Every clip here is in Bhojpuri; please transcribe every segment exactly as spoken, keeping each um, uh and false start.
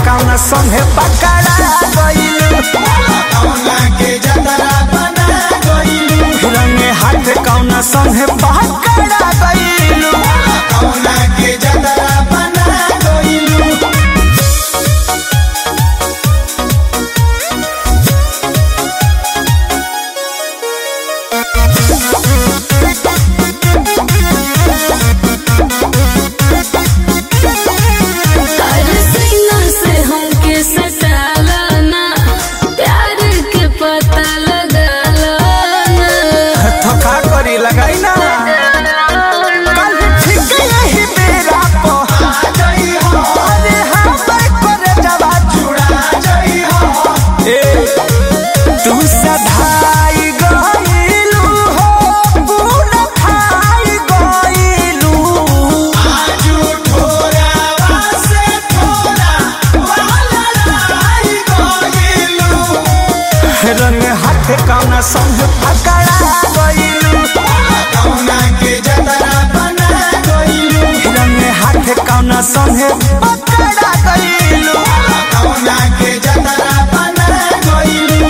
कौना संगे पकड़ा गइलू कौना के जतरा बना गइलू रंगे हाथ कौना संगे पकड़ा गइलू कौना के जतरा बना गइलू लगाई ना कल ठीक यही बेरा पो आ जाई हो अरे हम करे जवा जुड़ा जाई हो ए तू सधाई गइलू हो गुण खाई गइलू आजू ठोरावा से ठोरा वाला लाई गइलू रंग हाथ कौना संग पकड़ा गइलू कौना के जतरा बना गइलू रंग हाथ कौना संगे पकड़ा गइलू कौना के जतरा बना गइलू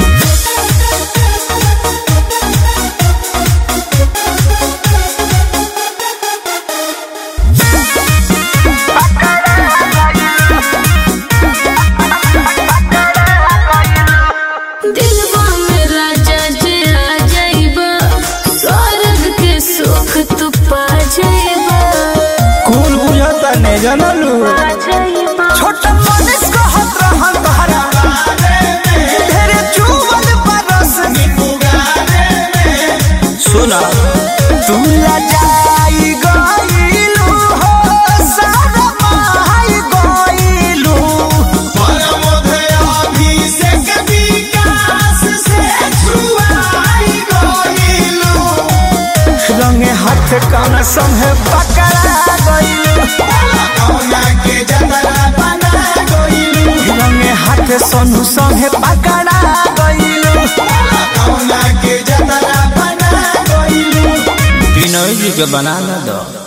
दिलवा में राजा जे आ जाइबा स्वर्ग के सुख तू पा जाइबा कौन बुझाता ने जानलू पा जाइबा छोटा मनीष को हाथ रहन तहरा ढेरे चुवल परस पुगारे में सुना तू लजाई गइलू हो सारा माई गइलू परमोधे अभिषेक विकास से छुआई गइलू रंगे हाथ कौना संगे पकड़ा गइलू कौना के जतरा बना गइलू रंगे हाथ सोनू संगे पकड़ा गइलू कौना के जतरा बना गइलू बिनोई जी के बना ना दो।